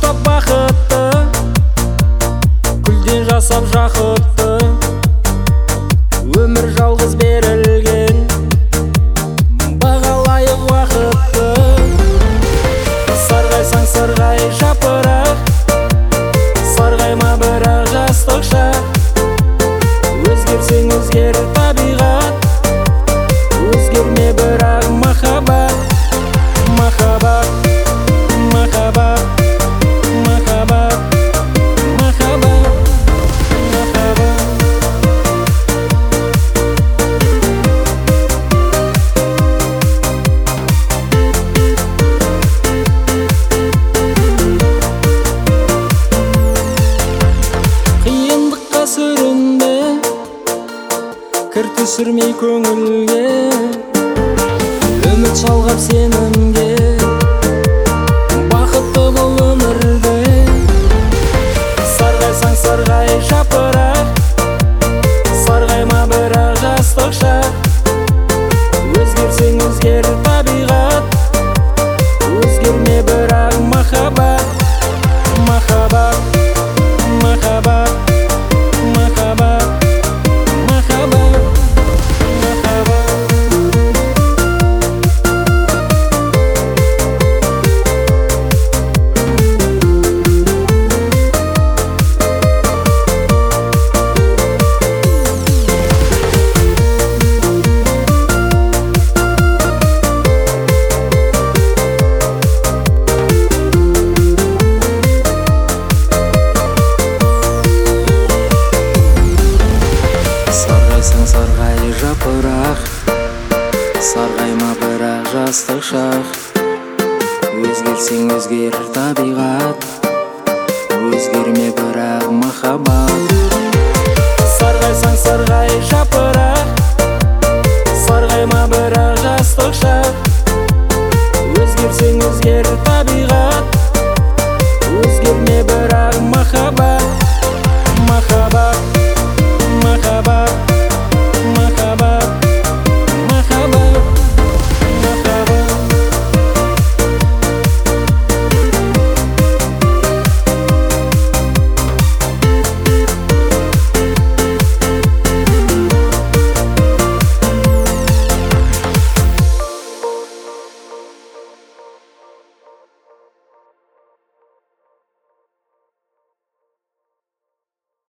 жасап бақытты, гүлден жасап жақытты. Өмір жалғыз берілген, бағалайық уақытты. Сарғайсаң сарғай жапырақ, сарғайма бірақ жастық шақ. Өзгерсең өзгер табиғат, өзгерме бірақ махаббат. Махаббат, махаббат, махаббат, махаббат, махаббат. Қиындыққа сүрінбе, кір түсірмей көңілге, үміт жалғап сенімге. Бақытты бұл өмірде, сарғайсаң сарғай жапырақ, сарғайма бірақ жастық шақ. Өзгерсең өзгер табиғат, өзгерме бірақ махаббат. Махаббат, махаббат, махаббат, махаббат, махаббат. Сарғайсаң сарғай жапырақ, сарғайма бірақ жастық шақ. Өзгерсең өзгер табиғат, өзгерме бірақ махаббат. Сарғайсаң сарғай жапырақ, сарғайма бірақ жастық шақ. Өзгерсең өзгер табиғат, өзгерме бірақ махаббат.